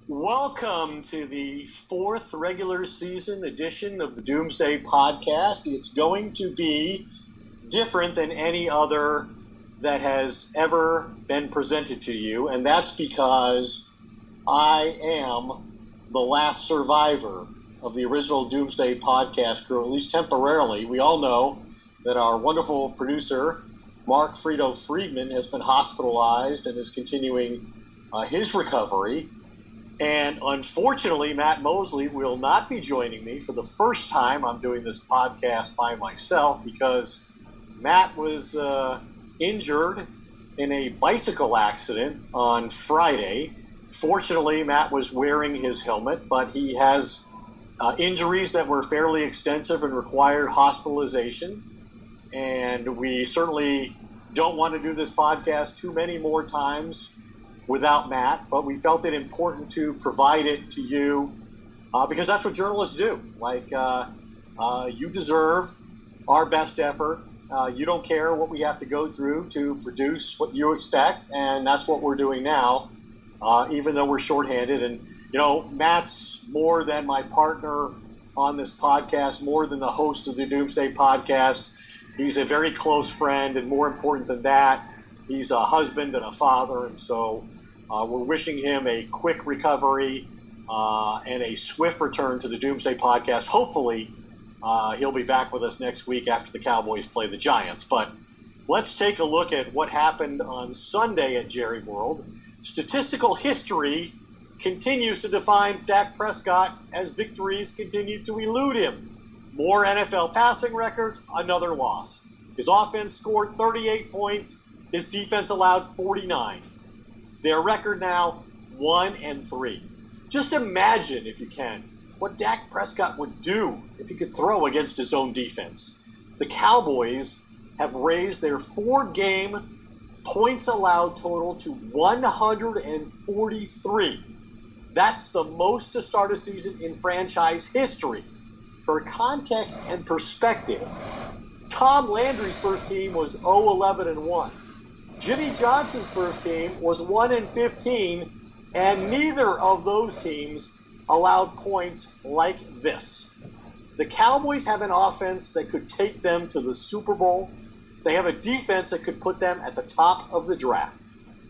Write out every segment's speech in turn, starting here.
Welcome to the fourth regular season edition of the Doomsday Podcast. It's going to be different than any other that has ever been presented to you, and that's because I am the last survivor of the original Doomsday Podcast crew, at least temporarily. We all know that our wonderful producer, Mark Frito Friedman, has been hospitalized and is continuing his recovery. And unfortunately, Matt Mosley will not be joining me for the first time. I'm doing this podcast by myself because Matt was injured in a bicycle accident on Friday. Fortunately, Matt was wearing his helmet, but he has injuries that were fairly extensive and required hospitalization. And we certainly don't want to do this podcast too many more times without Matt, but we felt it important to provide it to you because that's what journalists do. You deserve our best effort. You don't care what we have to go through to produce what you expect, and that's what we're doing now, even though we're shorthanded. And, Matt's more than my partner on this podcast, more than the host of the Doomsday Podcast. He's a very close friend, and more important than that, he's a husband and a father, and so we're wishing him a quick recovery and a swift return to the Doomsday Podcast. Hopefully, he'll be back with us next week after the Cowboys play the Giants. But let's take a look at what happened on Sunday at Jerry World. Statistical history continues to define Dak Prescott as victories continue to elude him. More NFL passing records, another loss. His offense scored 38 points. His defense allowed 49. Their record now 1-3. Just imagine, if you can, what Dak Prescott would do if he could throw against his own defense. The Cowboys have raised their four-game points allowed total to 143. That's the most to start a season in franchise history. For context and perspective, Tom Landry's first team was 0-11-1. Jimmy Johnson's first team was 1-15, and neither of those teams allowed points like this. The Cowboys have an offense that could take them to the Super Bowl. They have a defense that could put them at the top of the draft.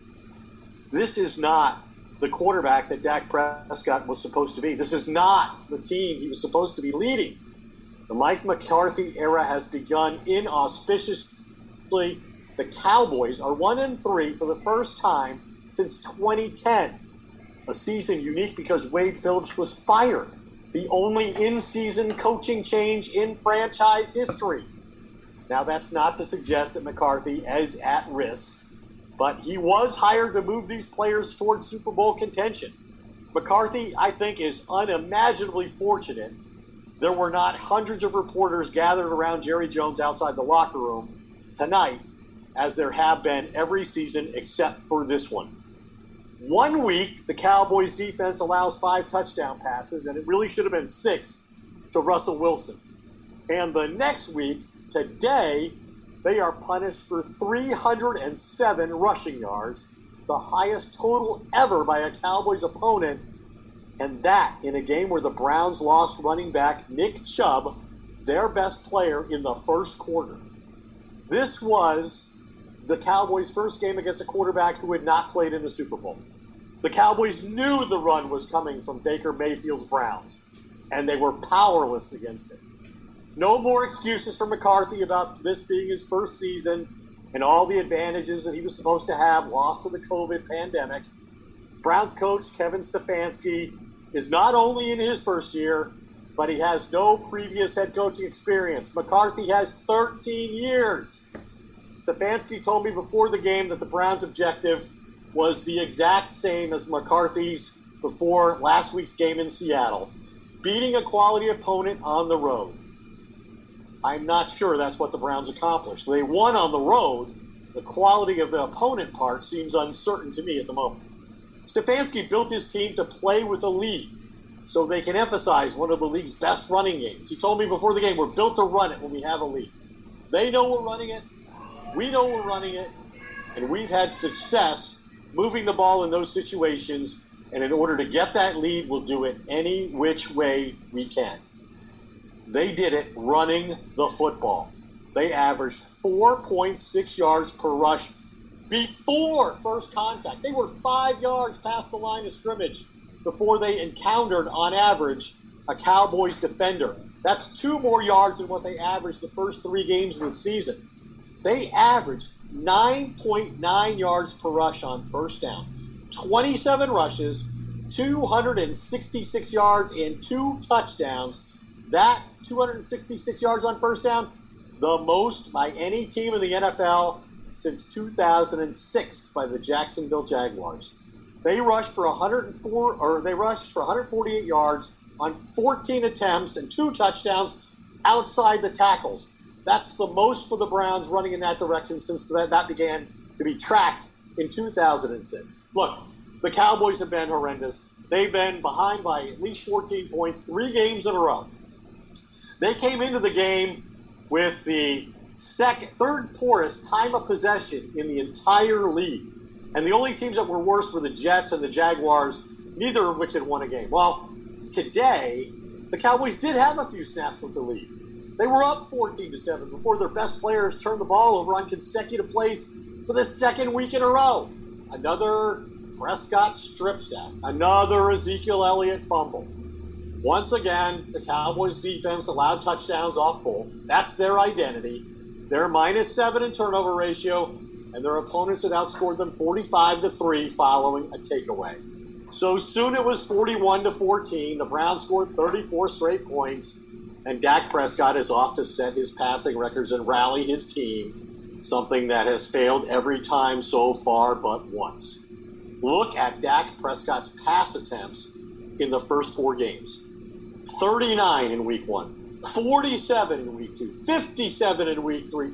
This is not the quarterback that Dak Prescott was supposed to be. This is not the team he was supposed to be leading. The Mike McCarthy era has begun inauspiciously. The Cowboys are 1-3 for the first time since 2010, a season unique because Wade Phillips was fired, the only in-season coaching change in franchise history. Now, that's not to suggest that McCarthy is at risk, but he was hired to move these players towards Super Bowl contention. McCarthy, I think, is unimaginably fortunate there were not hundreds of reporters gathered around Jerry Jones outside the locker room tonight, as there have been every season except for this one. 1 week, the Cowboys defense allows 5 touchdown passes, and it really should have been 6 to Russell Wilson. And the next week, today, they are punished for 307 rushing yards, the highest total ever by a Cowboys opponent, and that in a game where the Browns lost running back Nick Chubb, their best player, in the first quarter. This was the Cowboys' first game against a quarterback who had not played in the Super Bowl. The Cowboys knew the run was coming from Baker Mayfield's Browns, and they were powerless against it. No more excuses for McCarthy about this being his first season and all the advantages that he was supposed to have lost to the COVID pandemic. Browns coach Kevin Stefanski is not only in his first year, but he has no previous head coaching experience. McCarthy has 13 years. Stefanski told me before the game that the Browns' objective was the exact same as McCarthy's before last week's game in Seattle, beating a quality opponent on the road. I'm not sure that's what the Browns accomplished. They won on the road. The quality of the opponent part seems uncertain to me at the moment. Stefanski built his team to play with the lead so they can emphasize one of the league's best running games. He told me before the game, we're built to run it when we have a lead. They know we're running it. We know we're running it. And we've had success moving the ball in those situations And in order to get that lead, we'll do it any which way we can. They did it running the football. They averaged 4.6 yards per rush before first contact. They were 5 yards past the line of scrimmage before they encountered, on average, a Cowboys defender. That's 2 more yards than what they averaged the first 3 games of the season. They averaged 9.9 yards per rush on first down. 27 rushes, 266 yards, and 2 touchdowns. That 266 yards on first down, the most by any team in the NFL since 2006 by the Jacksonville Jaguars. They rushed for 148 yards on 14 attempts and 2 touchdowns outside the tackles. That's the most for the Browns running in that direction since that began to be tracked in 2006. Look, the Cowboys have been horrendous. They've been behind by at least 14 points 3 games in a row. They came into the game with the third poorest time of possession in the entire league. And the only teams that were worse were the Jets and the Jaguars, neither of which had won a game. Well, today, the Cowboys did have a few snaps with the lead. They were up 14-7 before their best players turned the ball over on consecutive plays for the second week in a row. Another Prescott strip sack, another Ezekiel Elliott fumble. Once again, the Cowboys defense allowed touchdowns off both. That's their identity. They're -7 in turnover ratio, and their opponents had outscored them 45-3 following a takeaway. So soon it was 41-14. The Browns scored 34 straight points, and Dak Prescott is off to set his passing records and rally his team, something that has failed every time so far but once. Look at Dak Prescott's pass attempts in the first 4 games. 39 in week 1, 47 in week 2, 57 in week 3,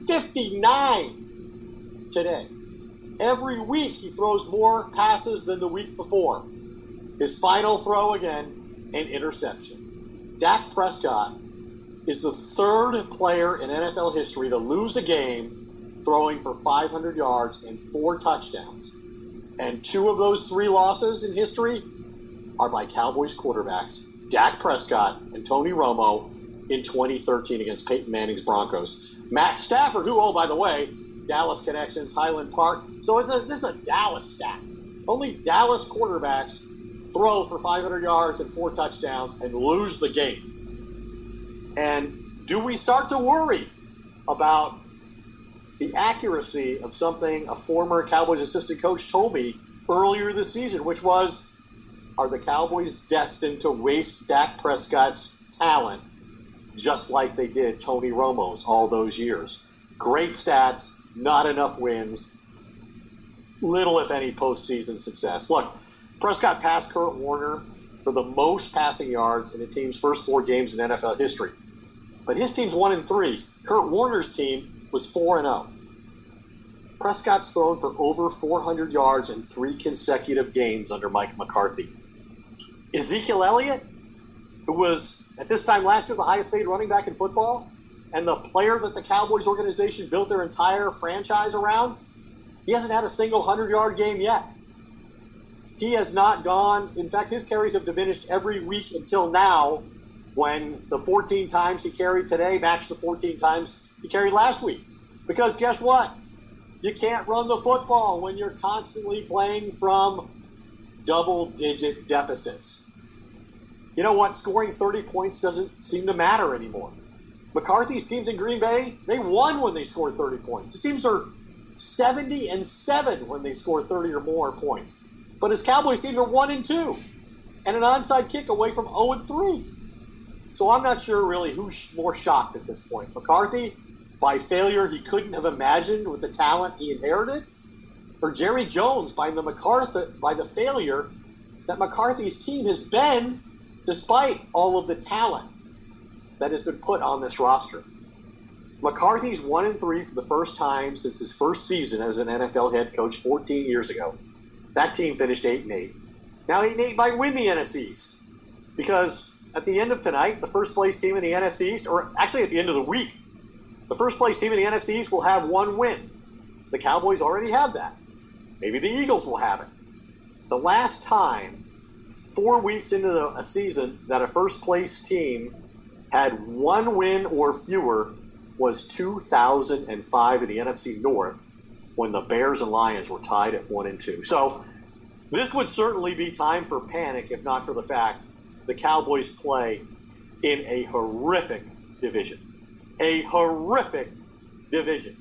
59 today. Every week he throws more passes than the week before. His final throw again, an interception. Dak Prescott is the 3rd player in NFL history to lose a game throwing for 500 yards and 4 touchdowns. And 2 of those 3 losses in history are by Cowboys quarterbacks, Dak Prescott and Tony Romo in 2013 against Peyton Manning's Broncos. Matt Stafford, who, oh, by the way, Dallas connections, Highland Park. So this is a Dallas stat. Only Dallas quarterbacks throw for 500 yards and 4 touchdowns and lose the game. And do we start to worry about the accuracy of something a former Cowboys assistant coach told me earlier this season, which was, are the Cowboys destined to waste Dak Prescott's talent just like they did Tony Romo's all those years? Great stats, not enough wins, little, if any, postseason success. Look, Prescott passed Kurt Warner for the most passing yards in the team's first 4 games in NFL history. But his team's 1-3. Kurt Warner's team was 4-0. Prescott's thrown for over 400 yards in 3 consecutive games under Mike McCarthy. Ezekiel Elliott, who was, at this time last year, the highest paid running back in football, and the player that the Cowboys organization built their entire franchise around, he hasn't had a single 100-yard game yet. He has not gone, in fact, his carries have diminished every week until now, when the 14 times he carried today matched the 14 times he carried last week. Because guess what? You can't run the football when you're constantly playing from double-digit deficits. You know what? Scoring 30 points doesn't seem to matter anymore. McCarthy's teams in Green Bay, they won when they scored 30 points. His teams are 70-7 when they score 30 or more points. But his Cowboys teams are 1-2 and an onside kick away from 0-3. So I'm not sure really who's more shocked at this point. McCarthy, by failure he couldn't have imagined with the talent he inherited, or Jerry Jones by the failure that McCarthy's team has been despite all of the talent that has been put on this roster. McCarthy's 1-3 for the first time since his first season as an NFL head coach 14 years ago. That team finished 8-8. Now 8-8 might win the NFC East, because at the end of tonight, the first place team in the NFC East, or actually at the end of the week, the first place team in the NFC East will have 1 win. The Cowboys already have that. Maybe the Eagles will have it. The last time 4 weeks into a season that a first-place team had 1 win or fewer was 2005 in the NFC North, when the Bears and Lions were tied at 1-2. So this would certainly be time for panic, if not for the fact the Cowboys play in a horrific division. A horrific division.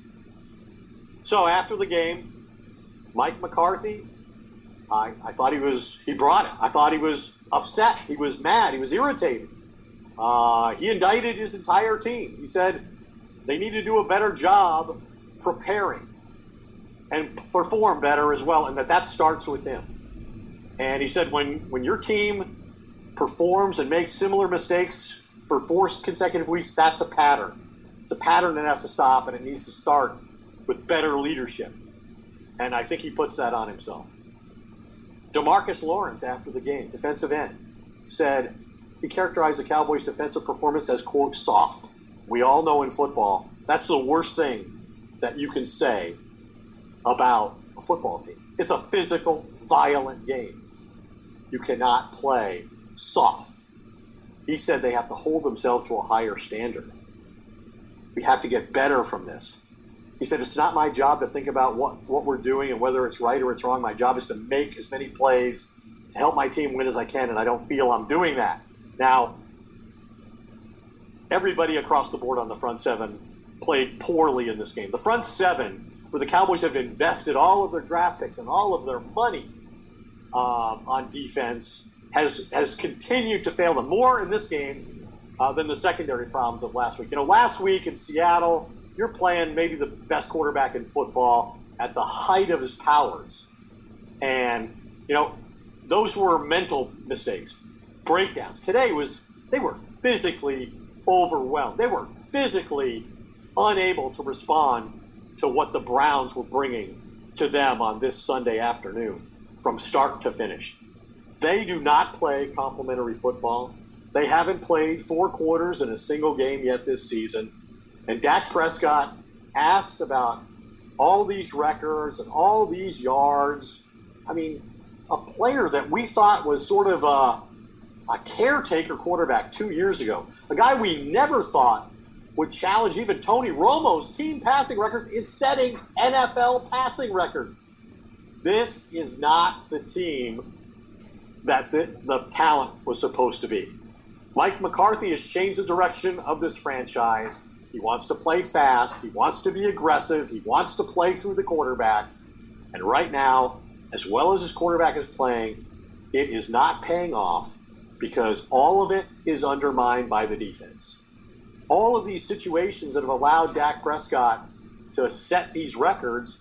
So after the game, Mike McCarthy, I thought he brought it. I thought he was upset. He was mad. He was irritated. He indicted his entire team. He said they need to do a better job preparing and perform better as well, and that starts with him. And he said when your team performs and makes similar mistakes for 4 consecutive weeks, that's a pattern. It's a pattern that has to stop, and it needs to start with better leadership. And I think he puts that on himself. DeMarcus Lawrence, after the game, defensive end, said he characterized the Cowboys' defensive performance as, quote, soft. We all know in football, that's the worst thing that you can say about a football team. It's a physical, violent game. You cannot play soft. He said they have to hold themselves to a higher standard. We have to get better from this. He said, it's not my job to think about what we're doing and whether it's right or it's wrong. My job is to make as many plays to help my team win as I can, and I don't feel I'm doing that. Now, everybody across the board on the front seven played poorly in this game. The front seven, where the Cowboys have invested all of their draft picks and all of their money on defense, has continued to fail them more in this game than the secondary problems of last week. Last week in Seattle, you're playing maybe the best quarterback in football at the height of his powers. And, those were mental mistakes, breakdowns. Today they were physically overwhelmed. They were physically unable to respond to what the Browns were bringing to them on this Sunday afternoon from start to finish. They do not play complimentary football. They haven't played 4 quarters in a single game yet this season. And Dak Prescott asked about all these records and all these yards. I mean, a player that we thought was sort of a caretaker quarterback 2 years ago, a guy we never thought would challenge even Tony Romo's team passing records, is setting NFL passing records. This is not the team that the talent was supposed to be. Mike McCarthy has changed the direction of this franchise. He wants to play fast. He wants to be aggressive. He wants to play through the quarterback. And right now, as well as his quarterback is playing, it is not paying off because all of it is undermined by the defense. All of these situations that have allowed Dak Prescott to set these records,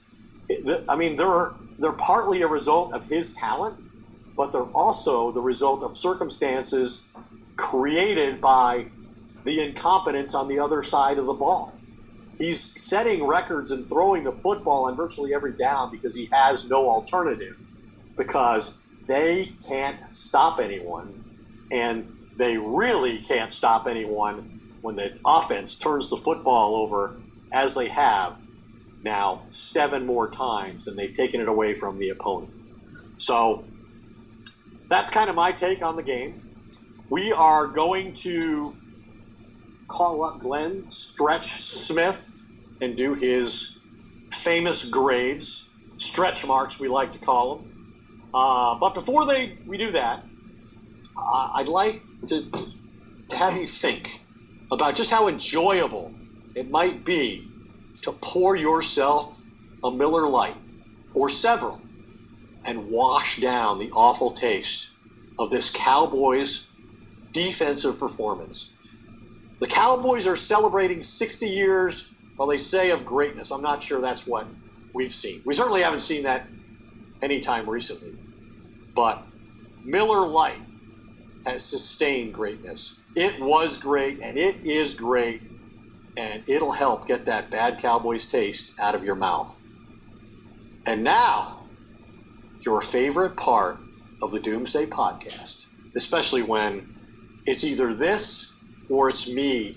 they're partly a result of his talent, but they're also the result of circumstances created by the incompetence on the other side of the ball. He's setting records and throwing the football on virtually every down because he has no alternative, because they can't stop anyone, and they really can't stop anyone when the offense turns the football over, as they have now 7 more times, and they've taken it away from the opponent. So that's kind of my take on the game. We are going to call up Glenn Stretch Smith and do his famous grades, stretch marks we like to call them. But before we do that, I'd like to have you think about just how enjoyable it might be to pour yourself a Miller Lite or several and wash down the awful taste of this Cowboys defensive performance. The Cowboys are celebrating 60 years, well, they say, of greatness. I'm not sure that's what we've seen. We certainly haven't seen that anytime recently. But Miller Lite has sustained greatness. It was great, and it is great, and it'll help get that bad Cowboys taste out of your mouth. And now, your favorite part of the Doomsday Podcast, especially when it's either this or it's me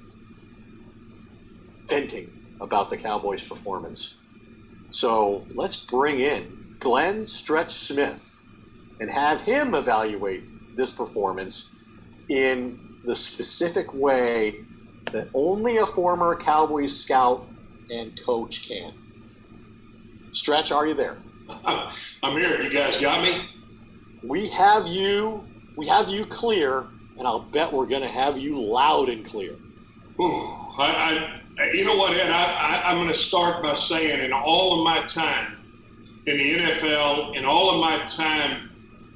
venting about the Cowboys' performance. So let's bring in Glenn Stretch Smith and have him evaluate this performance in the specific way that only a former Cowboys scout and coach can. Stretch, are you there? I'm here. You guys got me? We have you clear, and I'll bet we're going to have you loud and clear. Ooh, you know what, Ed? I'm going to start by saying, in all of my time in the NFL, in all of my time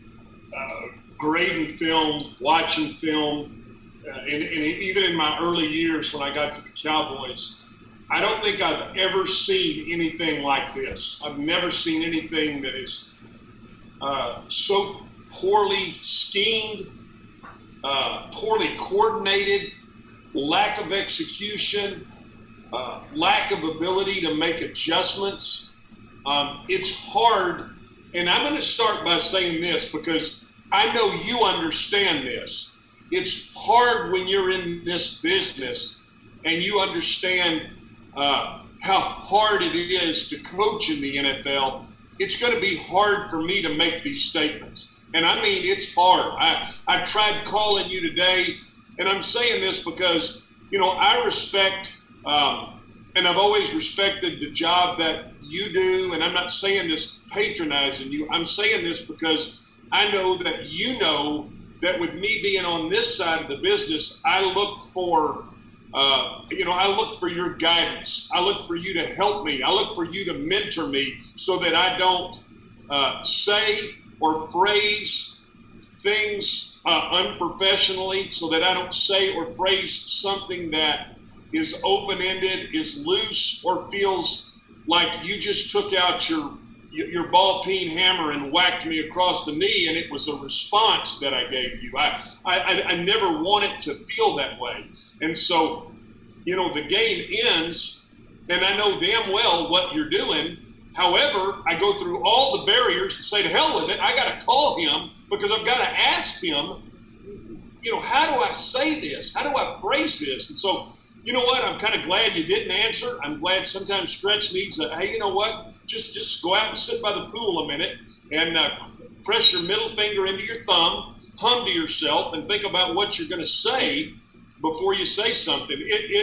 grading film, watching film, and even in my early years when I got to the Cowboys, I don't think I've ever seen anything like this. I've never seen anything that is so poorly schemed, poorly coordinated, lack of execution, lack of ability to make adjustments. It's hard, and I'm going to start by saying this because I know you understand this. It's hard when you're in this business and you understand how hard it is to coach in the NFL. It's going to be hard for me to make these statements. And I mean, it's hard. I tried calling you today, and I'm saying this because, you know, I respect, and I've always respected the job that you do. And I'm not saying this patronizing you. I'm saying this because I know that you know that with me being on this side of the business, I look for I look for your guidance. I look for you to help me. I look for you to mentor me so that I don't say or phrase things unprofessionally, so that I don't say or phrase something that is open-ended, is loose, or feels like you just took out your ball peen hammer and whacked me across the knee, and it was a response that I gave you. I never want it to feel that way. And so, you know, the game ends, and I know damn well what you're doing. However, I go through all the barriers and say, to hell with it, I got to call him because I've got to ask him, you know, how do I say this? How do I phrase this? And so, you know what? I'm kind of glad you didn't answer. I'm glad sometimes Stretch needs a, hey, you know what? Just go out and sit by the pool a minute and press your middle finger into your thumb, hum to yourself, and think about what you're going to say before you say something.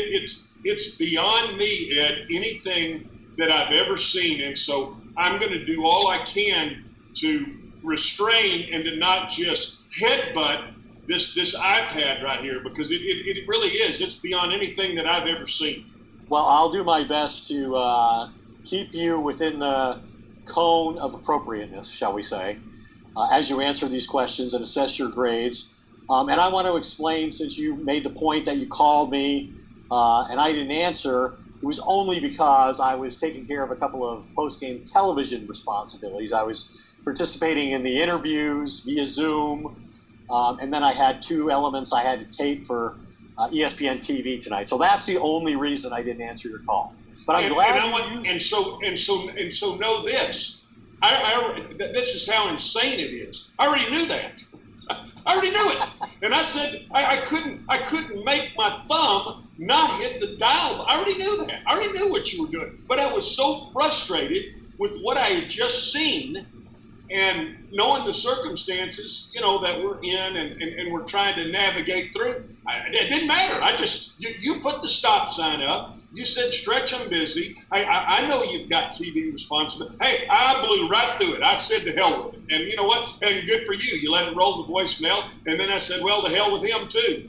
It's beyond me, Ed, anything that I've ever seen. And so I'm going to do all I can to restrain and to not just headbutt this iPad right here, because it really is. It's beyond anything that I've ever seen. Well, I'll do my best to keep you within the cone of appropriateness, shall we say, as you answer these questions and assess your grades. And I want to explain, since you made the point that you called me and I didn't answer, it was only because I was taking care of a couple of post-game television responsibilities. I was participating in the interviews via Zoom, and then I had two elements I had to tape for ESPN TV tonight. So that's the only reason I didn't answer your call. But I'm glad. And so know this. This is how insane it is. I already knew that. I already knew it. And I said I couldn't make my thumb not hit the dial. I already knew that. I already knew what you were doing. But I was so frustrated with what I had just seen, and knowing the circumstances, you know, that we're in and we're trying to navigate through. It didn't matter. You put the stop sign up. You said, Stretch, I'm busy. I know you've got TV responsibility. Hey, I blew right through it. I said to hell with it. And you know what? And good for you. You let it roll the voicemail. And then I said, well, to hell with him too.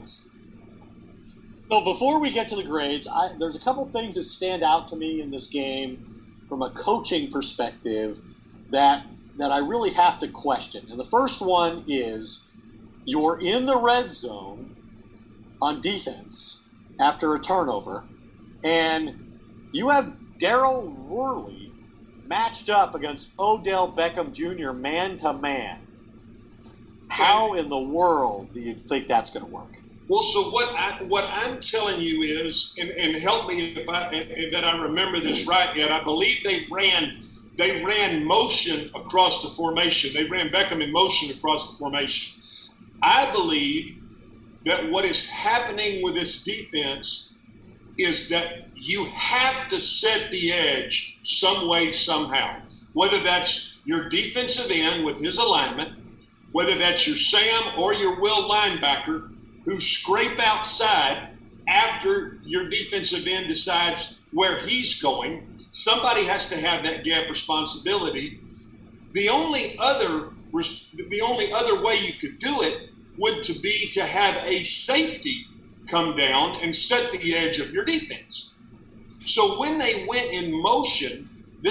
So before we get to the grades, there's a couple things that stand out to me in this game from a coaching perspective that I really have to question. And the first one is, you're in the red zone on defense after a turnover, and you have Daryl Worley matched up against Odell Beckham Jr. man-to-man. How in the world do you think that's going to work? Well, so what I'm telling you is, and help me if that I remember this right yet, I believe they ran motion across the formation. They ran Beckham in motion across the formation. I believe that what is happening with this defense is that you have to set the edge some way, somehow. Whether that's your defensive end with his alignment, whether that's your Sam or your Will linebacker, who scrape outside after your defensive end decides where he's going. Somebody has to have that gap responsibility. The only other way you could do it would to be to have a safety come down and set the edge of your defense. So when they went in motion,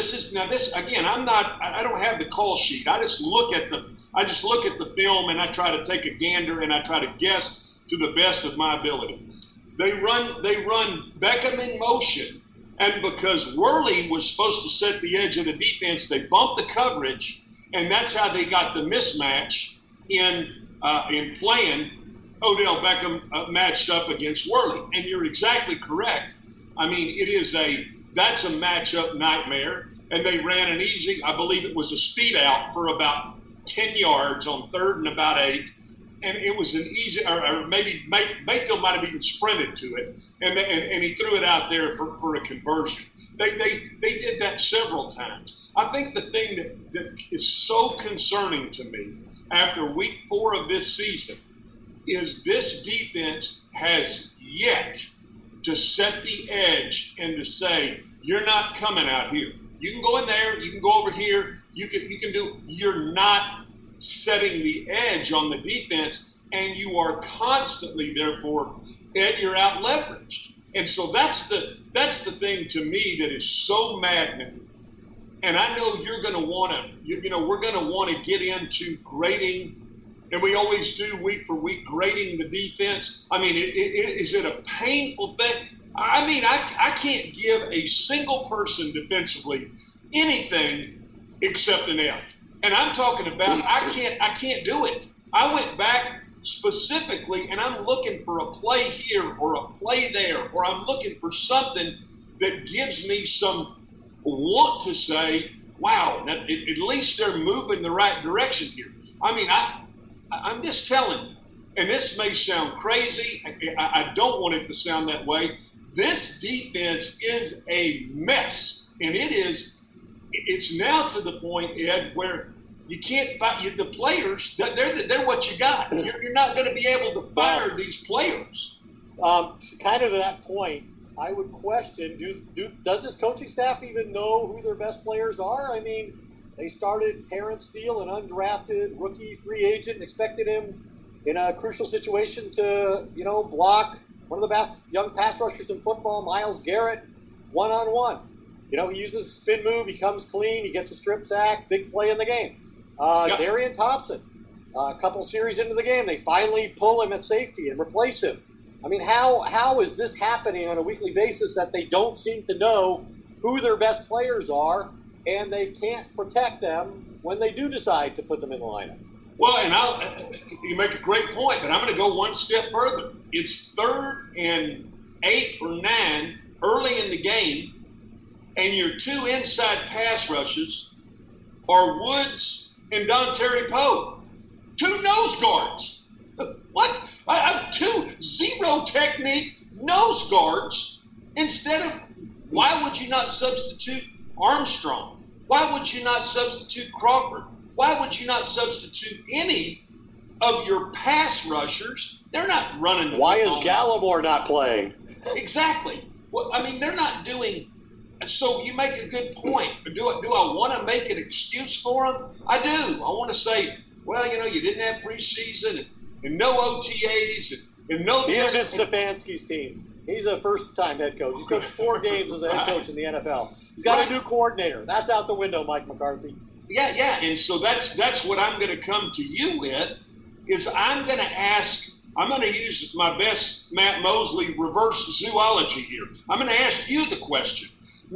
I don't have the call sheet. I just look at the film and I try to take a gander and I try to guess to the best of my ability. They run Beckham in motion, and because Worley was supposed to set the edge of the defense, they bumped the coverage, and that's how they got the mismatch in playing Odell Beckham matched up against Worley. And you're exactly correct. I mean, that's a matchup nightmare. And they ran an easy, I believe it was a speed out for about 10 yards on 3rd and about 8. And it was an easy, or maybe Mayfield might have even sprinted to it, and he threw it out there for a conversion. They did that several times. I think the thing that is so concerning to me after week 4 of this season is this defense has yet to set the edge and to say, you're not coming out here. You can go in there, you can go over here, you're not setting the edge on the defense, and you are constantly, therefore, Ed, you're out leveraged. And so that's the thing to me that is so maddening. And I know you're going to want to, we're going to want to get into grading, and we always do week for week grading the defense. I mean, is it a painful thing? I mean, I can't give a single person defensively anything except an F. And I'm talking about I can't do it. I went back specifically and I'm looking for a play here or a play there, or I'm looking for something that gives me some want to say, wow, at least they're moving the right direction here. I mean, I'm just telling you, and this may sound crazy. I don't want it to sound that way. This defense is a mess, and it's now to the point, Ed, where you can't fight the players. They're what you got. You're not going to be able to fire these players. Kind of to that point, I would question: does this coaching staff even know who their best players are? I mean, they started Terrence Steele, an undrafted rookie free agent, and expected him in a crucial situation to, block one of the best young pass rushers in football, Myles Garrett, one-on-one. He uses a spin move, he comes clean, he gets a strip sack, big play in the game. Darian Thompson, a couple series into the game, they finally pull him at safety and replace him. I mean, how is this happening on a weekly basis that they don't seem to know who their best players are, and they can't protect them when they do decide to put them in the lineup? Well, and you make a great point, but I'm going to go one step further. It's 3rd and 8 or 9 early in the game, and your 2 inside pass rushes are Woods and Dontari Poe. 2 nose guards. What? I have 2 zero technique nose guards instead of, why would you not substitute Armstrong? Why would you not substitute Crawford? Why would you not substitute any of your pass rushers? They're not running the Why is Gallimore not playing? Exactly. Well, I mean, they're not doing. So you make a good point. Do I want to make an excuse for them? I do. I want to say, well, you didn't have preseason and no OTAs and no. Here's Stefanski's team. He's a first-time head coach. He's coached 4 games as a head coach in the NFL. He's got a new coordinator. That's out the window, Mike McCarthy. Yeah. And so that's what I'm going to come to you with, is I'm going to use my best Matt Mosley reverse zoology here. I'm going to ask you the question.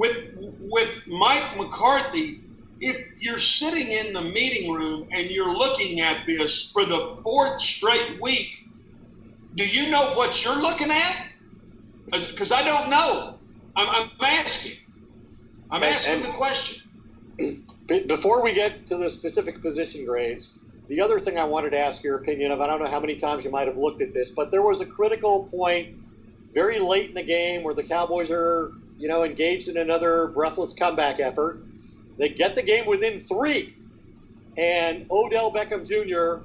With Mike McCarthy, if you're sitting in the meeting room and you're looking at this for the 4th straight week, do you know what you're looking at? Because I don't know. I'm asking. I'm asking the question. Before we get to the specific position grades, the other thing I wanted to ask your opinion of, I don't know how many times you might have looked at this, but there was a critical point very late in the game where the Cowboys are, engaged in another breathless comeback effort. They get the game within 3, and Odell Beckham Jr.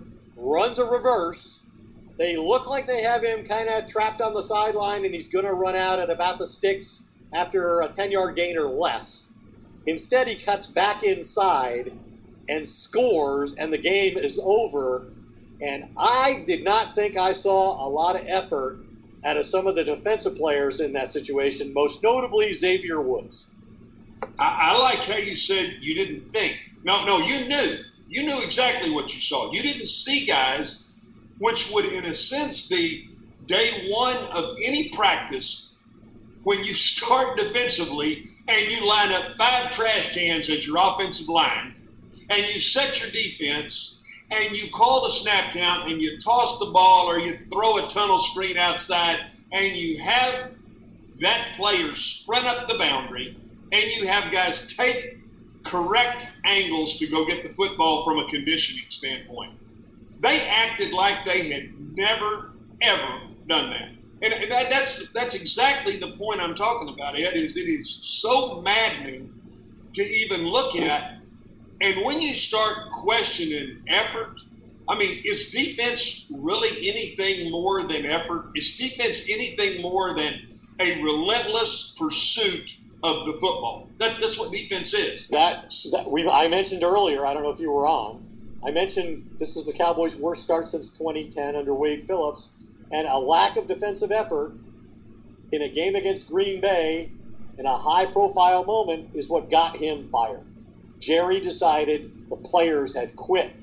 runs a reverse. They look like they have him kind of trapped on the sideline, and he's going to run out at about the sticks after a 10-yard gain or less. Instead, he cuts back inside and scores, and the game is over. And I did not think I saw a lot of effort out of some of the defensive players in that situation, most notably Xavier Woods. I like how you said you didn't think. No, you knew. You knew exactly what you saw. You didn't see guys, which would, in a sense, be day one of any practice when you start defensively and you line up 5 trash cans as your offensive line and you set your defense and you call the snap count and you toss the ball or you throw a tunnel screen outside and you have that player sprint up the boundary and you have guys take correct angles to go get the football from a conditioning standpoint. They acted like they had never, ever done that. And that's exactly the point I'm talking about, Ed, is it is so maddening to even look at. And when you start questioning effort, I mean, is defense really anything more than effort? Is defense anything more than a relentless pursuit of the football? That's what defense is. I mentioned earlier, I don't know if you were on, I mentioned this is the Cowboys' worst start since 2010 under Wade Phillips, and a lack of defensive effort in a game against Green Bay in a high-profile moment is what got him fired. Jerry decided the players had quit.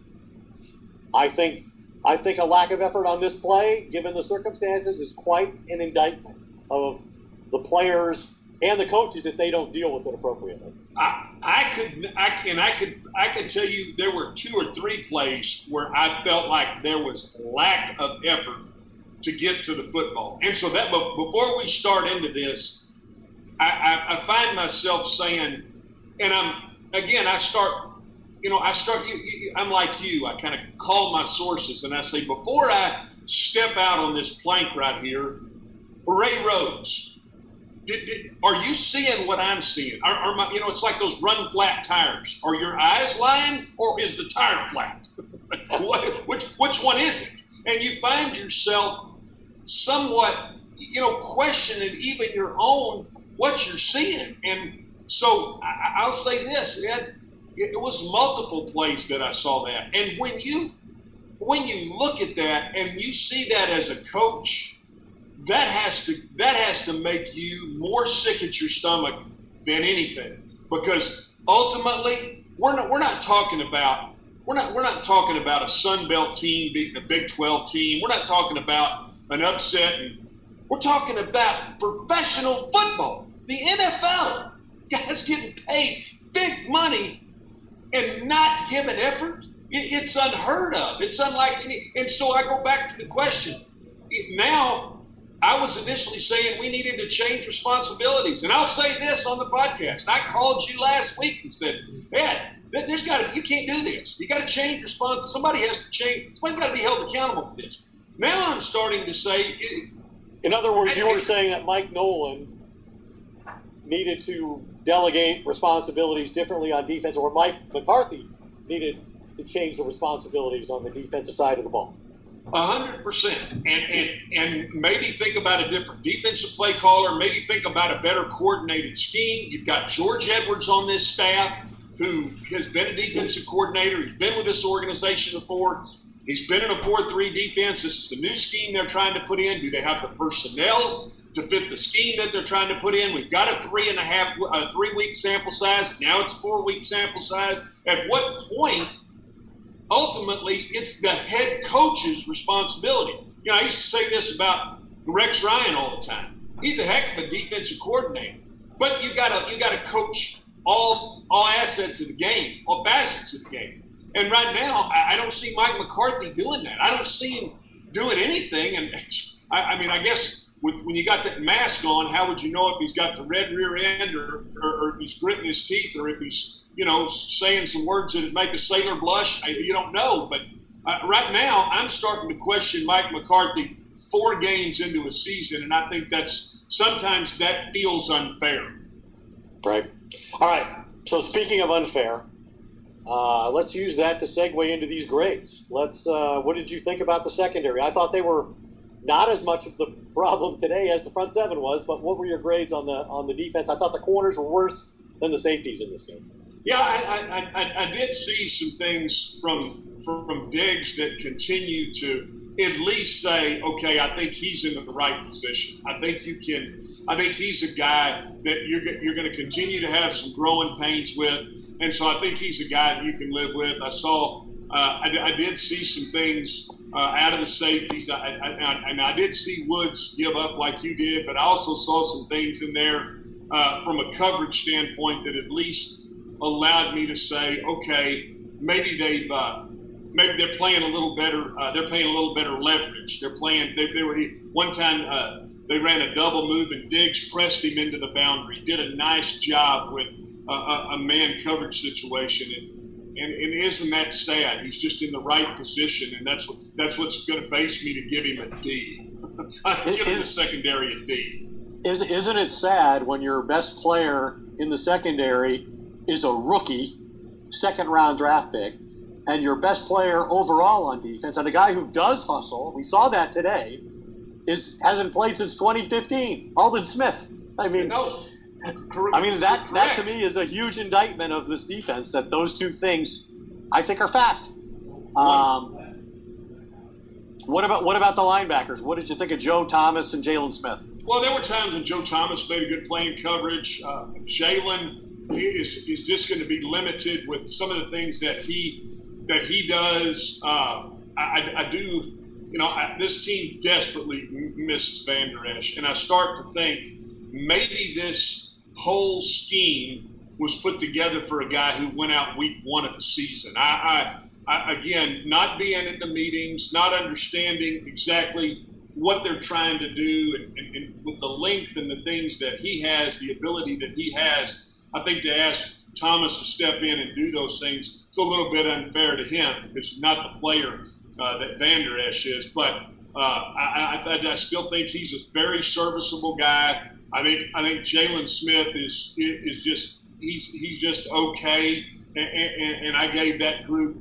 I think a lack of effort on this play, given the circumstances, is quite an indictment of the players and the coaches if they don't deal with it appropriately. I could tell you there were 2 or 3 plays where I felt like there was lack of effort to get to the football. And so that before we start into this, I find myself saying, and I'm like you. I kind of call my sources and I say, before I step out on this plank right here, Ray Rhodes, are you seeing what I'm seeing? It's like those run flat tires. Are your eyes lying or is the tire flat? Which one is it? And you find yourself somewhat, questioning even your own what you're seeing. And so I'll say this, Ed, it was multiple plays that I saw that. And when you look at that and you see that as a coach, that has to make you more sick at your stomach than anything, because ultimately we're not talking about a Sun Belt team beating a Big 12 team. We're not talking about an upset. We're talking about professional football, the NFL. Guys getting paid big money and not giving effort. It's unheard of. It's unlike any. And so I go back to the question. Now, I was initially saying we needed to change responsibilities. And I'll say this on the podcast. I called you last week and said, Ed, you can't do this. You got to change response. Somebody has to change. Somebody's got to be held accountable for this. Now I'm starting to say. In other words, you were saying that Mike Nolan needed to delegate responsibilities differently on defense, or Mike McCarthy needed to change the responsibilities on the defensive side of the ball. 100%. And maybe think about a different defensive play caller, maybe think about a better coordinated scheme. You've got George Edwards on this staff, who has been a defensive coordinator. He's been with this organization before. He's been in a 4-3 defense. This is a new scheme they're trying to put in. Do they have the personnel to fit the scheme that they're trying to put in? We've got a 3-week sample size. Now it's 4-week sample size. At what point, ultimately, it's the head coach's responsibility? I used to say this about Rex Ryan all the time. He's a heck of a defensive coordinator, but you got to coach all assets of the game, all facets of the game. And right now, I don't see Mike McCarthy doing that. I don't see him doing anything. And I guess when you got that mask on, how would you know if he's got the red rear end or if he's gritting his teeth or if he's, saying some words that make a sailor blush? You don't know. But right now, I'm starting to question Mike McCarthy 4 games into a season, and I think sometimes that feels unfair. Right. All right. So speaking of unfair, Let's use that to segue into these grades. What did you think about the secondary? I thought they were not as much of the problem today as the front seven was, but what were your grades on the defense? I thought the corners were worse than the safeties in this game. Yeah, I did see some things from Diggs that continue to at least say, okay, I think he's in the right position. I think he's a guy that you're going to continue to have some growing pains with, and so I think he's a guy that you can live with. I did see some things out of the safeties, and I did see Woods give up like you did, but I also saw some things in there from a coverage standpoint that at least allowed me to say, okay, maybe they're playing a little better. They're playing a little better leverage. They're playing. They were one time they ran a double move and Diggs pressed him into the boundary. Did a nice job with a man coverage situation. And isn't that sad? He's just in the right position, and that's what's going to base me to give him a D. I give him the secondary a D. Isn't it sad when your best player in the secondary is a rookie, second-round draft pick, and your best player overall on defense, and a guy who does hustle, we saw that today, hasn't played since 2015, Aldon Smith. That to me is a huge indictment of this defense, that those two things I think are fact. What about the linebackers? What did you think of Joe Thomas and Jalen Smith? Well, there were times when Joe Thomas made a good play in coverage. Jalen is just going to be limited with some of the things that he does. I do. This team desperately misses Van Der Esch, and I start to think maybe this whole scheme was put together for a guy who went out week one of the season. I again, not being in the meetings, not understanding exactly what they're trying to do, and with the length and the things that he has, the ability that he has, I think to ask Thomas to step in and do those things, it's a little bit unfair to him because he's not the player that Van Der Esch is. But I still think he's a very serviceable guy. I think Jalen Smith is just okay, and I gave that group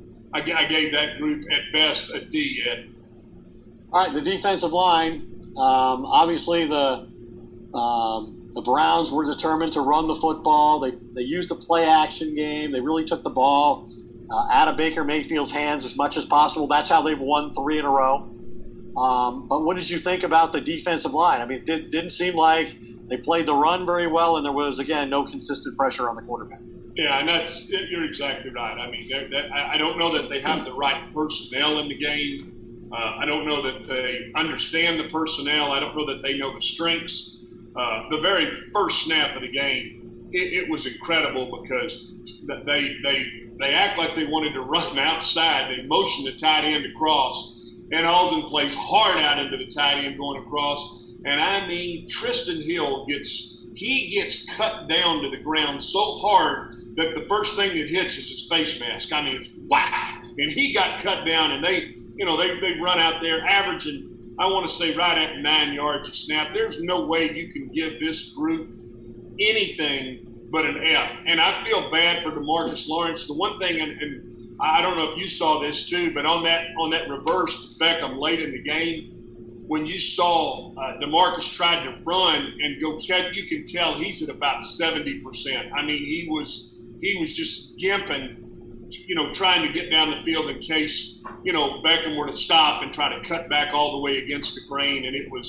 at best a D. Ed. All right, the defensive line. Obviously, the Browns were determined to run the football. They used a play-action game. They really took the ball out of Baker Mayfield's hands as much as possible. That's how they've won 3 in a row. But what did you think about the defensive line? I mean, it didn't seem like they played the run very well, and there was, again, no consistent pressure on the quarterback. Yeah, and you're exactly right. I mean, I don't know that they have the right personnel in the game. I don't know that they understand the personnel. I don't know that they know the strengths. The very first snap of the game, it was incredible because they act like they wanted to run outside. They motioned the tight end across, and Aldon plays hard out into the tight end going across. And I mean, Tristan Hill gets cut down to the ground so hard that the first thing that hits is his face mask. I mean, it's whack, and he got cut down, and they run out there averaging, I want to say, right at 9 yards a snap. There's no way you can give this group anything but an F. And I feel bad for DeMarcus Lawrence. The one thing, and I don't know if you saw this too, but on that reverse Beckham late in the game, when you saw DeMarcus tried to run and go catch, you can tell he's at about 70%. I mean, he was just gimping, trying to get down the field in case, Beckham were to stop and try to cut back all the way against the grain. And it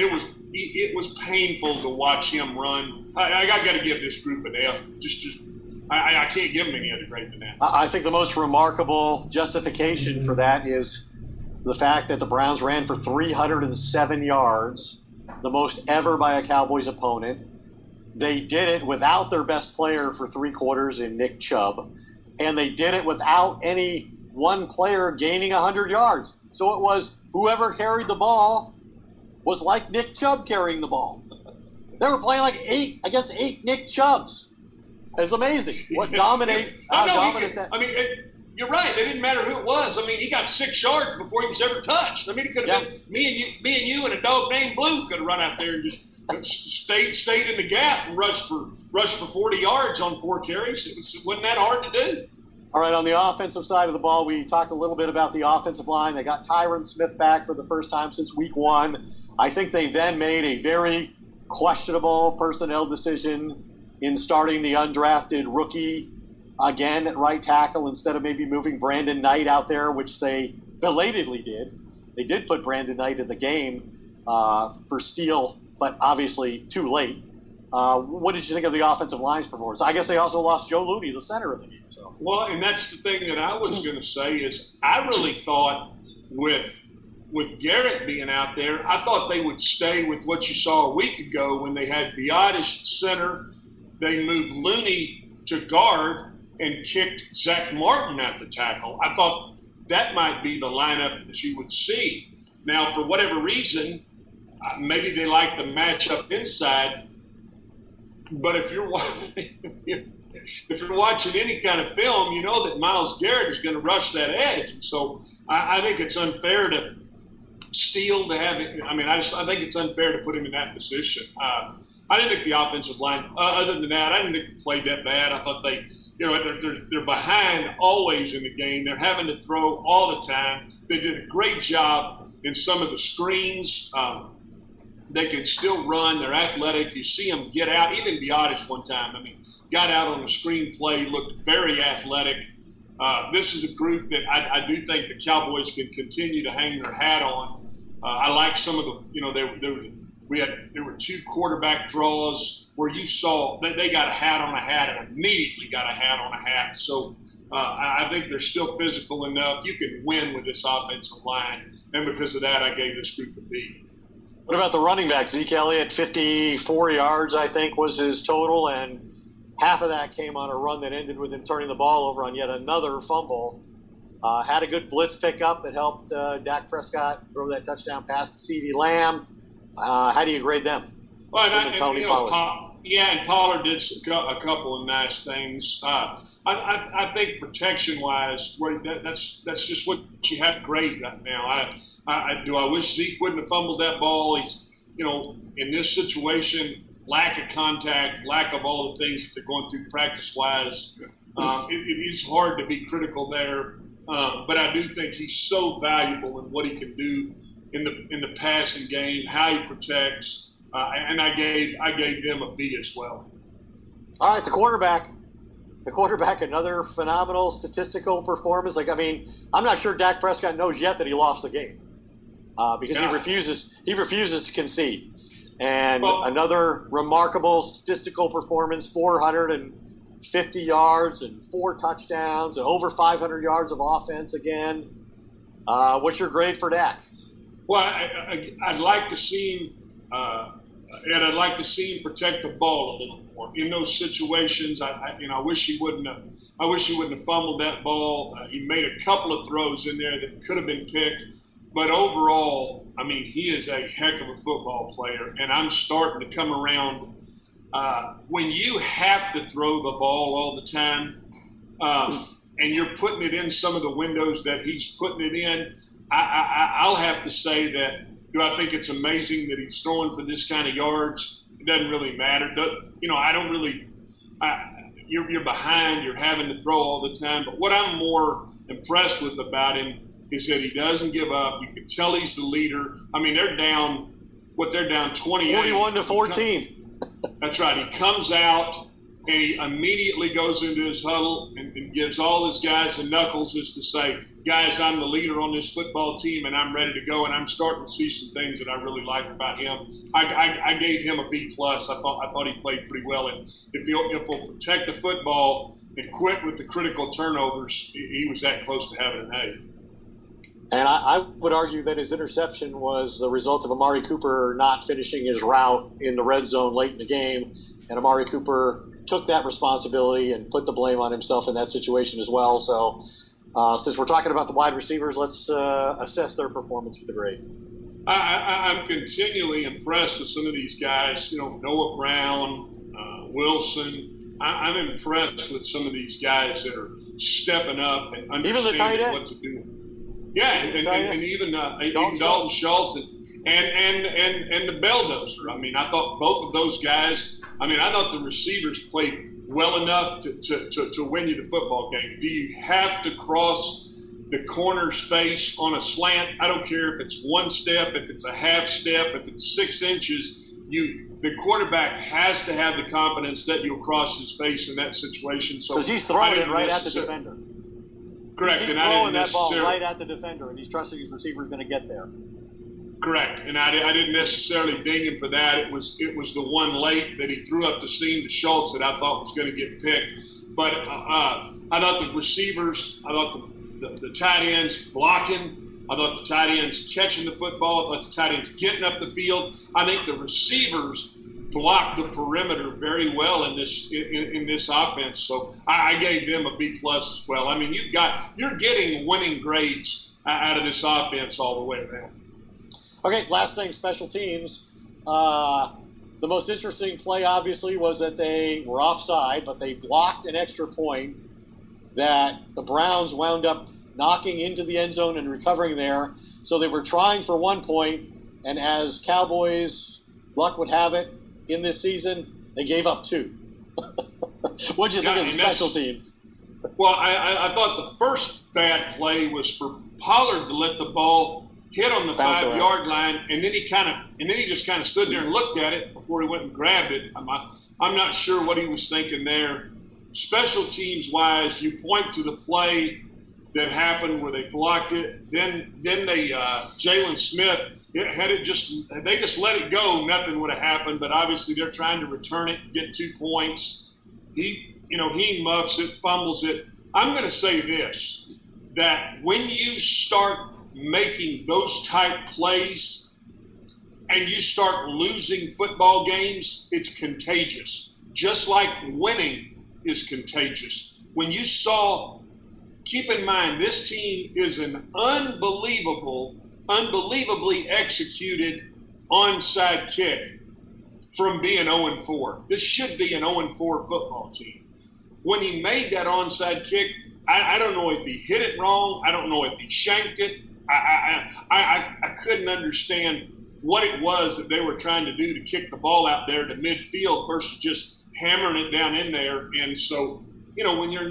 was painful to watch him run. I got to give this group an F. I can't give them any other grade than that. I think the most remarkable justification for that is the fact that the Browns ran for 307 yards, the most ever by a Cowboys opponent. They did it without their best player for 3 quarters in Nick Chubb, and they did it without any one player gaining 100 yards. So it was whoever carried the ball was like Nick Chubb carrying the ball. They were playing like 8 against 8 Nick Chubbs. It's amazing what dominate that. I mean, you're right. It didn't matter who it was. I mean, he got 6 yards before he was ever touched. I mean, it could have been me and you and a dog named Blue could have run out there and just stayed in the gap and rushed for 40 yards on 4 carries. It wasn't that hard to do. All right, on the offensive side of the ball, we talked a little bit about the offensive line. They got Tyron Smith back for the first time since week 1. I think they then made a very questionable personnel decision in starting the undrafted rookie again at right tackle instead of maybe moving Brandon Knight out there, which they belatedly did. They did put Brandon Knight in the game for Steele, but obviously too late. What did you think of the offensive line's performance? I guess they also lost Joe Looney, the center of the game. So. Well, and that's the thing that I was going to say is I really thought with Garrett being out there, I thought they would stay with what you saw a week ago when they had Biadasz center. They moved Looney to guard and kicked Zach Martin at the tackle. I thought that might be the lineup that you would see. Now, for whatever reason, maybe they like the matchup inside. But if you're watching any kind of film, you know that Myles Garrett is going to rush that edge. And so I think it's unfair to Steele to have it. I mean, I think it's unfair to put him in that position. I didn't think the offensive line, other than that, I didn't think they played that bad. I thought they're behind always in the game. They're having to throw all the time. They did a great job in some of the screens. They can still run. They're athletic. You see them get out. Even Biadasz one time, got out on a screen play, looked very athletic. This is a group that I do think the Cowboys can continue to hang their hat on. I like some of the, there were 2 quarterback draws where you saw that they got a hat on a hat and immediately got a hat on a hat. So I think they're still physical enough. You can win with this offensive line. And because of that, I gave this group a B. What about the running back? Zeke Elliott, 54 yards, I think, was his total, and half of that came on a run that ended with him turning the ball over on yet another fumble. Had a good blitz pickup that helped Dak Prescott throw that touchdown pass to CeeDee Lamb. How do you grade them? Well, and Pollard did a couple of nice things. I think protection-wise, that's just what you have to grade right now. I wish Zeke wouldn't have fumbled that ball. He's, in this situation, lack of contact, lack of all the things that they're going through practice-wise. It's hard to be critical there. But I do think he's so valuable in what he can do in the passing game, how he protects, and I gave them a B as well. All right, the quarterback, another phenomenal statistical performance. I'm not sure Dak Prescott knows yet that he lost the game because he refuses to concede. And another remarkable statistical performance, 450 yards and 4 touchdowns and over 500 yards of offense again. What's your grade for Dak? Well, I'd like to see him, and I'd like to see him protect the ball a little more in those situations. I wish he wouldn't have fumbled that ball. He made a couple of throws in there that could have been picked, but overall, he is a heck of a football player, and I'm starting to come around. When you have to throw the ball all the time, and you're putting it in some of the windows that he's putting it in, I'll have to say that, do I think it's amazing that he's throwing for this kind of yards? It doesn't really matter. You're behind, you're having to throw all the time. But what I'm more impressed with about him is that he doesn't give up. You can tell he's the leader. They're down 28. 41-14. That's right. He comes out and he immediately goes into his huddle and gives all his guys the knuckles as to say, guys, I'm the leader on this football team and I'm ready to go. And I'm starting to see some things that I really like about him. I gave him a B+. I thought he played pretty well. And if he'll protect the football and quit with the critical turnovers, he was that close to having an A. And I would argue that his interception was the result of Amari Cooper not finishing his route in the red zone late in the game. And Amari Cooper took that responsibility and put the blame on himself in that situation as well. So since we're talking about the wide receivers, let's assess their performance with a grade. I'm continually impressed with some of these guys, Noah Brown, Wilson. I'm impressed with some of these guys that are stepping up and understanding what to do. Yeah, and even Dalton Schultz and the Belldozer. I thought both of those guys. I thought the receivers played well enough to win you the football game? Do you have to cross the corner's face on a slant? I don't care if it's one step, if it's a half step, if it's 6 inches. The quarterback has to have the confidence that you'll cross his face in that situation. So because he's throwing it right at the defender. Correct. He's throwing that ball right at the defender, and he's trusting his receiver is going to get there. Correct, and I didn't necessarily ding him for that. It was the one late that he threw up the seam to Schultz that I thought was going to get picked. But I thought the receivers, I thought the tight ends blocking, I thought the tight ends catching the football, I thought the tight ends getting up the field. I think the receivers blocked the perimeter very well in this offense. So I gave them a B+ as well. I mean, you're getting winning grades out of this offense all the way around. Okay, last thing, special teams. The most interesting play, obviously, was that they were offside, but they blocked an extra point that the Browns wound up knocking into the end zone and recovering there. So they were trying for 1 point, and as Cowboys luck would have it in this season, they gave up 2. What'd you think of the special teams? Well, I thought the first bad play was for Pollard to let the ball hit on the 5-yard line, and then he just kind of stood there and looked at it before he went and grabbed it. I'm not sure what he was thinking there. Special teams wise, you point to the play that happened where they blocked it. Then they Jalen Smith they just let it go. Nothing would have happened, but obviously they're trying to return it, get 2 points. He muffs it, fumbles it. I'm going to say this, that when you start making those type plays and you start losing football games, it's contagious. Just like winning is contagious. When you keep in mind, this team is an unbelievably executed onside kick from being 0-4. This should be an 0-4 football team. When he made that onside kick, I don't know if he hit it wrong. I don't know if he shanked it. I couldn't understand what it was that they were trying to do to kick the ball out there to midfield versus just hammering it down in there. And so, we're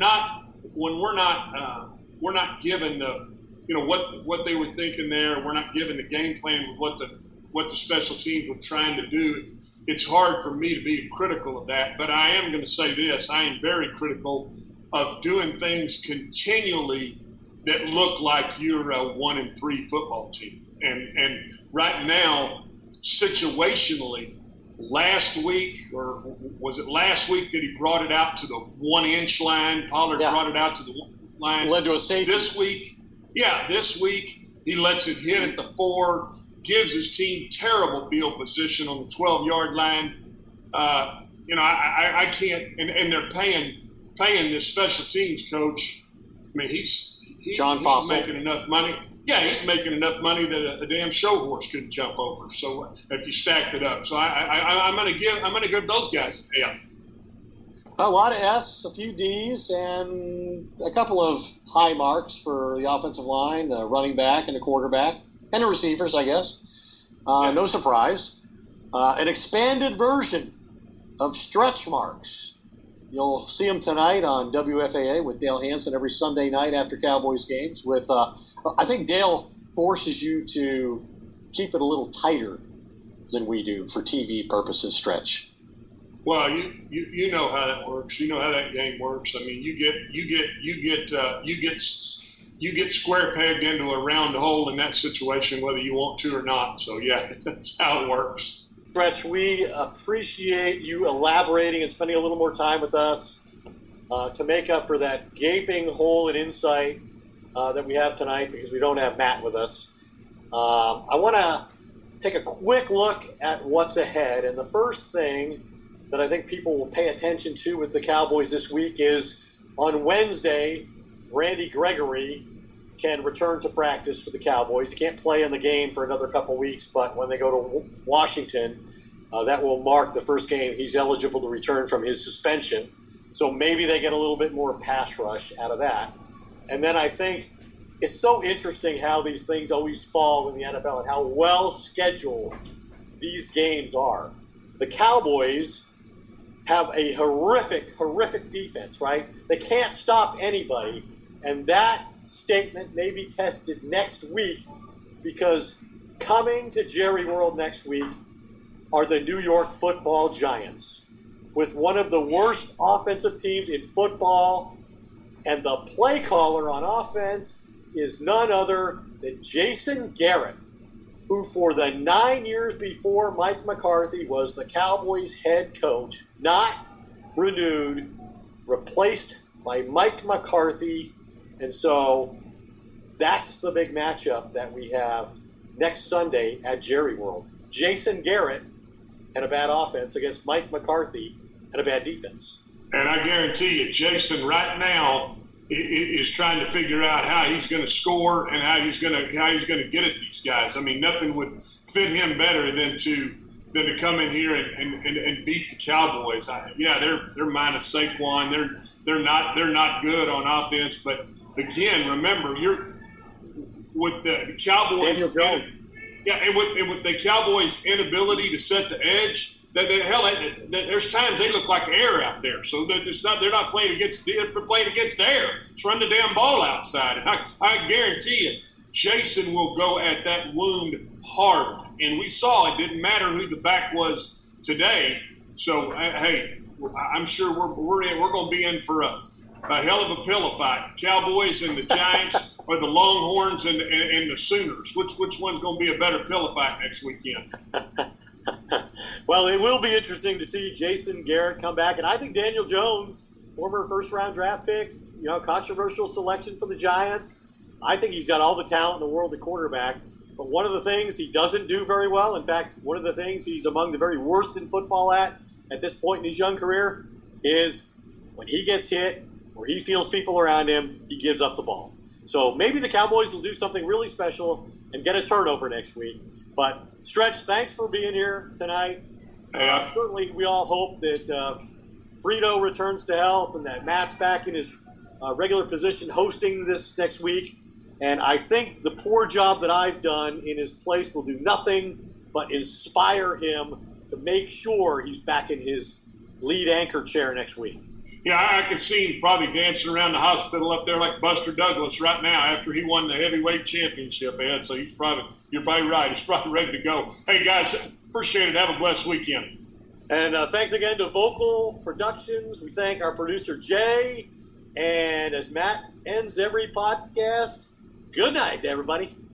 not given the, what they were thinking there. We're not given the game plan with what the special teams were trying to do. It's hard for me to be critical of that, but I am going to say this. I am very critical of doing things continually that look like you're a 1-3 football team. And right now, situationally, last week, or was it last week that he brought it out to the 1-inch line? Pollard brought it out to the 1 line. Led to a safety. This week, he lets it hit at the 4, gives his team terrible field position on the 12-yard line. I can't, and they're paying this special teams coach. I mean, he's making enough money. Yeah, he's making enough money that a damn show horse couldn't jump over. So if you stacked it up, so I'm going to give those guys an F. A lot of Fs, a few Ds, and a couple of high marks for the offensive line, the running back and the quarterback, and the receivers, I guess. No surprise. An expanded version of stretch marks. You'll see them tonight on WFAA with Dale Hansen every Sunday night after Cowboys games. I think Dale forces you to keep it a little tighter than we do for TV purposes. Stretch. Well, you know how that works. You know how that game works. I mean, you get square pegged into a round hole in that situation, whether you want to or not. So yeah, that's how it works. Stretch, we appreciate you elaborating and spending a little more time with us to make up for that gaping hole in insight that we have tonight because we don't have Matt with us. I want to take a quick look at what's ahead. And the first thing that I think people will pay attention to with the Cowboys this week is on Wednesday, Randy Gregory can return to practice for the Cowboys. He can't play in the game for another couple weeks, but when they go to Washington, that will mark the first game he's eligible to return from his suspension. So maybe they get a little bit more pass rush out of that. And then I think it's so interesting how these things always fall in the NFL and how well scheduled these games are. The Cowboys have a horrific defense, right? They can't stop anybody. And that statement may be tested next week, because coming to Jerry World next week are the New York Football Giants, with one of the worst offensive teams in football. And the play caller on offense is none other than Jason Garrett, who for the 9 years before Mike McCarthy was the Cowboys head coach, not renewed, replaced by Mike McCarthy. And so that's the big matchup that we have next Sunday at Jerry World. Jason Garrett and a bad offense against Mike McCarthy and a bad defense. And I guarantee you, Jason right now is trying to figure out how he's going to score and how he's going to get at these guys. I mean, nothing would fit him better than to come in here and beat the Cowboys. They're minus Saquon. They're not good on offense. But again, remember, you're with the Cowboys. Daniel Jones. Yeah, and with the Cowboys' inability to set the edge. There's times they look like air out there, so they're not playing against they're playing against air. Just run the damn ball outside, and I guarantee you, Jason will go at that wound hard. And we saw it didn't matter who the back was today. So hey, I'm sure we're going to be in for a hell of a pillow fight. Cowboys and the Giants, or the Longhorns and the Sooners. Which one's going to be a better pillow fight next weekend? Well, it will be interesting to see Jason Garrett come back. And I think Daniel Jones, former first-round draft pick, controversial selection for the Giants. I think he's got all the talent in the world at quarterback. But one of the things he doesn't do very well, in fact, one of the things he's among the very worst in football at this point in his young career, is when he gets hit or he feels people around him, he gives up the ball. So maybe the Cowboys will do something really special and get a turnover next week. But Stretch, thanks for being here tonight. Certainly, we all hope that Frito returns to health and that Matt's back in his regular position hosting this next week. And I think the poor job that I've done in his place will do nothing but inspire him to make sure he's back in his lead anchor chair next week. Yeah, I can see him probably dancing around the hospital up there like Buster Douglas right now after he won the heavyweight championship, Ed. So you're probably right. He's probably ready to go. Hey, guys, appreciate it. Have a blessed weekend. And thanks again to Vocal Productions. We thank our producer, Jay. And as Matt ends every podcast, good night, everybody.